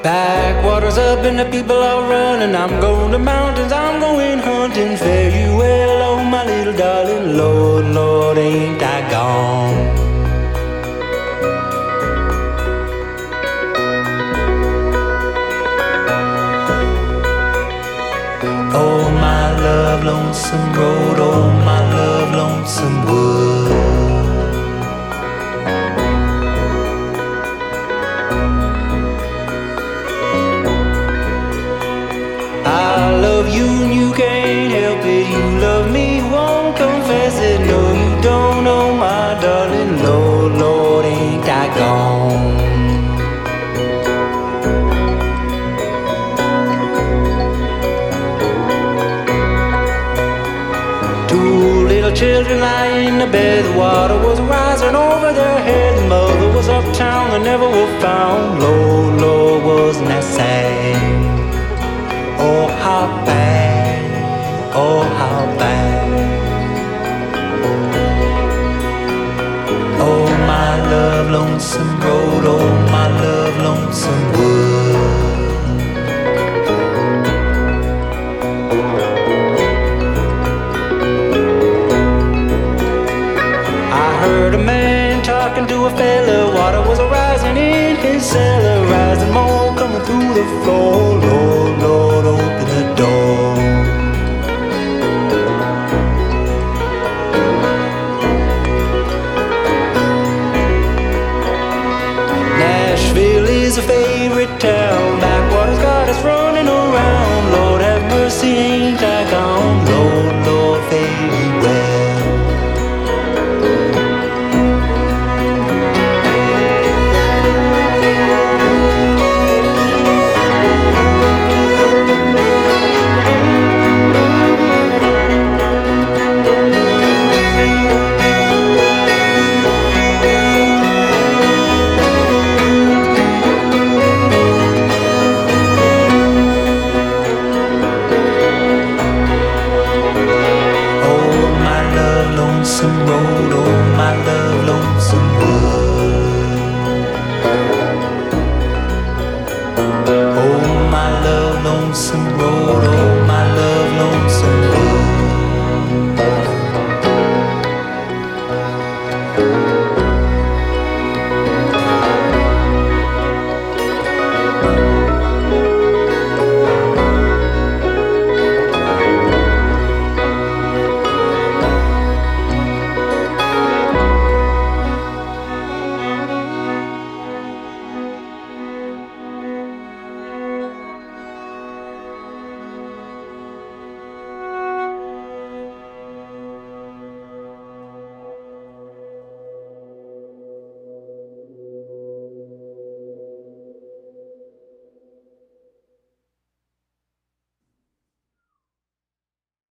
Backwaters up and the people are running. I'm going to mountains, I'm going hunting. Fare you well, oh my little darling. Lord, Lord, ain't I gone? Oh my love, lonesome road. Oh my love, lonesome wood. I love you and you can't help it. You love me, won't confess it. No, you don't know my darling. Lord, Lord, ain't I gone? Two little children lying in the bed. The water was rising over their heads. Mother was uptown and never was found. Lord, Lord, wasn't that sad? Oh, how bad, oh, how bad. Oh, my love, lonesome road. Oh, my love, lonesome wood. I heard a man talking to a fella. Water was rising in his cellar. Rising more coming through the floor. Lord, Lord, open the door. Nashville is a favorite town.